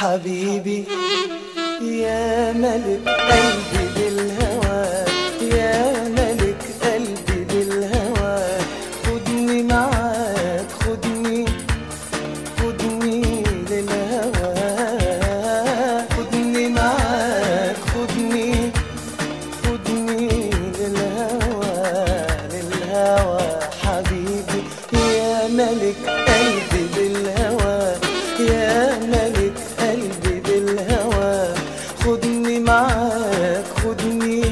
حبيبي يا ملك قلبي بالهوى، يا ملك قلبي بالهوى، خدني معاك خدني للهوى، خدني معاك خدني للهوى حبيبي يا ملك قلبي بالهوى، يا ملك قلبي بالهوى، خدني معاك خدني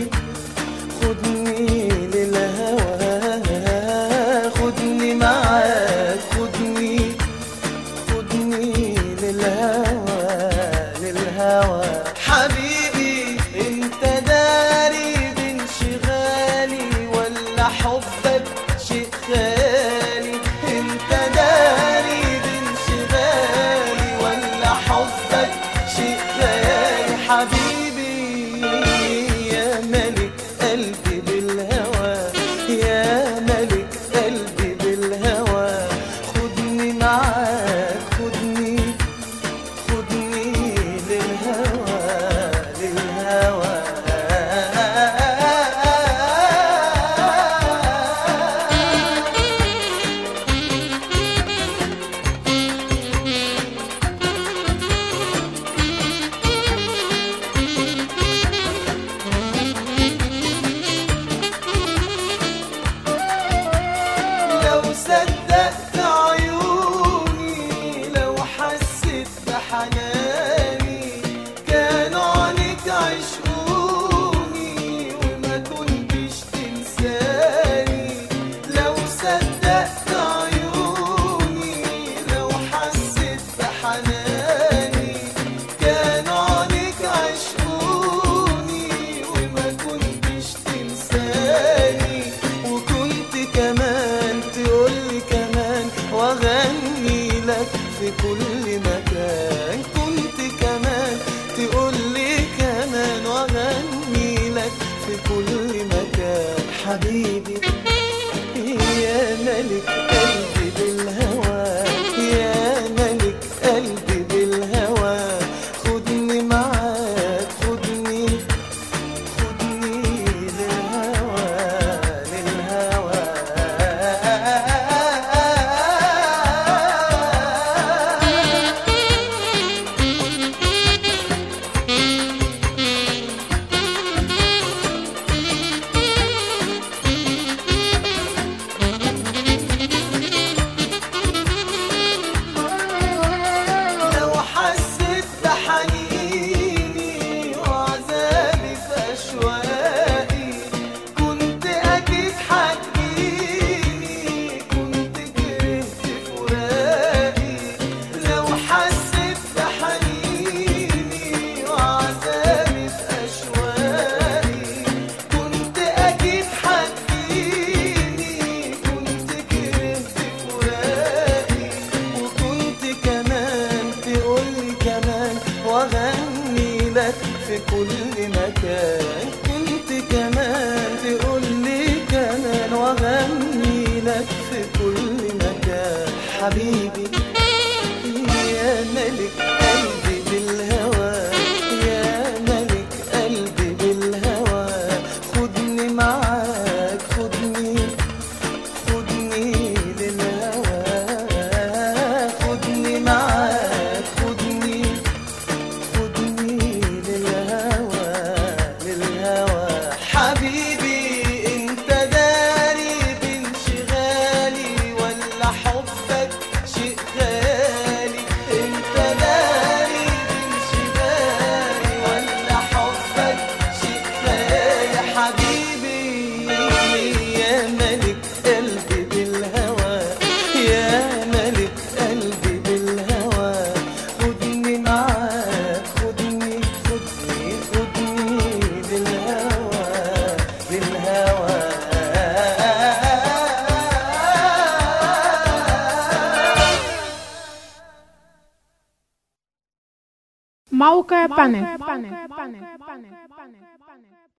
للهوى، خدني معاك خدني للهوى حبيبي. انت داري بانشغالي ولا حبك شيء خالي؟ انت داري بانشغالي ولا حبك شيء خالي؟ حبيبي يا ملك قلبي بالهوى، يا ملك قلبي بالهوى، خدني معاك خدني للهوى لو صدقت عيوني، لو حسيت بحناني، كانوا عنك عشقوني وما كنتش تنساني. لو صدقت عيوني، لو حسيت بحناني، كانوا عنك عشقوني وما كنتش تنساني. وكنت كمان تقولي كمان واغني لك في كل مكان، كنت كمان تقولي كمان واغني لك في كل مكان. حبيبي يا ملك قلبي بالهوى، يا ملك قلبي بالهوى، خدني معاك خدني للهوى لو حسيت بحنيني وعذابي في أشواقي، كنت أكيد هتجيني، كنت كرهت فراقي. لو حسيت بحنيني وعذابي في أشواقي، كنت أكيد هتجيني، كنت كرهت فراقي. وكنت كمان تقولي كمان واغني لك في كل مكان، كنت كمان تقولي كمان واغني لك في كل مكان. حبيبي يا ملك قلبي بالهوى، يا ملك قلبي بالهوى، خدني معاك خدني للهوى، خدني معاك خدني للهوى حبيبي. انت داري بانشغالي ولا حبك شيء غالي؟ انت داري بانشغالي ولا حبك شيء غالي؟ حبيبي يا ملك قلبي بالهوى، يا ملك قلبي بالهوى، خدني معاك خدني للهوى موقع بانل.